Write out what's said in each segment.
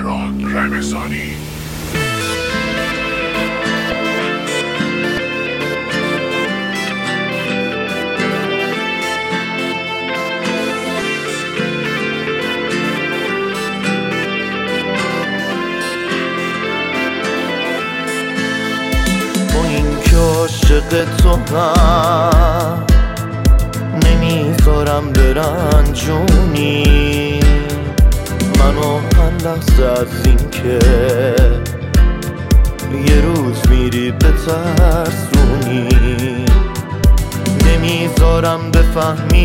مهران رمضانی. با این که عاشق تو هم نمیذارم برنجونی منو هر لحظه از این که یه روز میری بترسونی نمیذارم بفهمی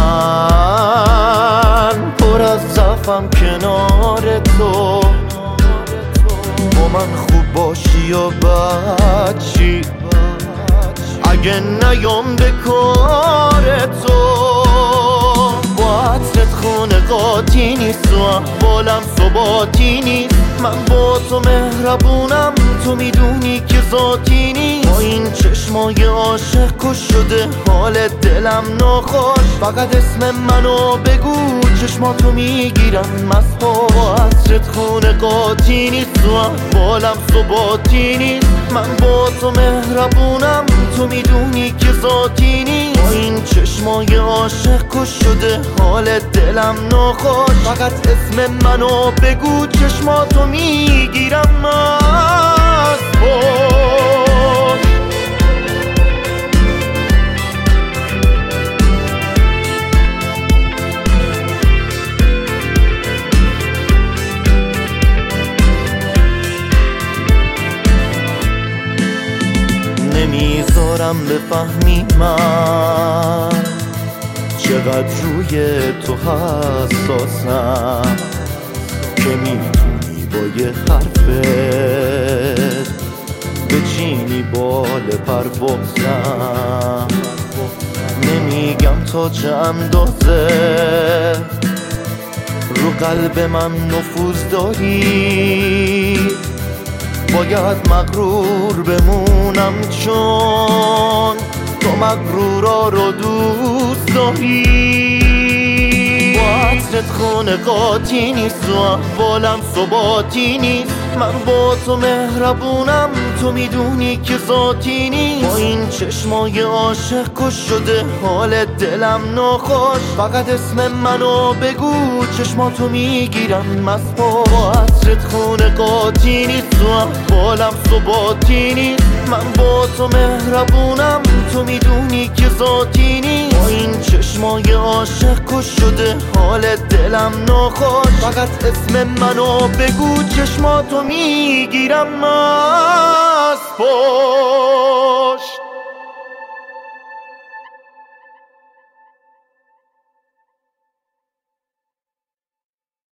من پر از ضعفم کنار تو با من خوب باشی و بد چی اگه نیام به کار تو با عطرت خونه قاطی نیست و احوالم ثباتی نیست من با تو مهربونم تو میدونی که ذاتی نیست با این چشمای عاشق کش شده حال دلم ناخوش فقط اسم منو بگو چشماتو میگیرم مسحوش با عطرت خونه قاطی نیست و احوالم ثباتی نیست من با تو مهربونم تو میدونی که ذاتی نیست با این چشمای عاشق کش شده حال دلم ناخوش فقط اسم منو بگو چشماتو میگیرم مسحوش نمیذارم بفهمی من چقدر روی تو حساسم که میتونی با یه حرفت بچینی بال پروازم نمیگم تا چه اندازه رو قلب من نفوذ داری باید مغرور بمونم چون تو مغرورا رو دوست داری با عطرت خونه قاطی نیست و احوالم ثباتی نیست من با تو مهربونم تو میدونی که ذاتی نیست با این چشمای عاشق کش شده حال دلم ناخوش فقط اسم منو بگو چشماتو میگیرم مسحوش با عطرت خونه قاطی نیست و احوالم ثباتی نیست من با تو مهربونم تو میدونی که ذاتی نیست با این چشمای عاشق کش شده حال دلم ناخوش فقط اسم منو بگو چشماتو میگیرم مسحوش